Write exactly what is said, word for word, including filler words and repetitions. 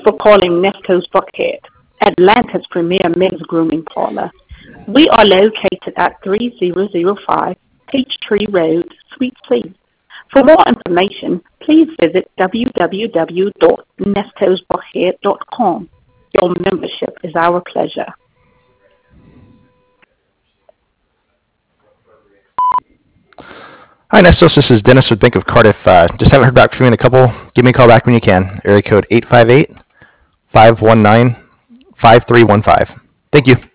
for calling Nesco's Buckhead, Atlanta's premier men's grooming parlor. We are located at three thousand five Peachtree Road, Suite C. For more information, please visit w w w dot nestos buckhead dot com. Your membership is our pleasure. Hi, Nestos. This is Dennis with Bank of Cardiff. Uh, just haven't heard back from you in a couple. Give me a call back when you can. Area code eight five eight, five one nine, five three one five. Thank you.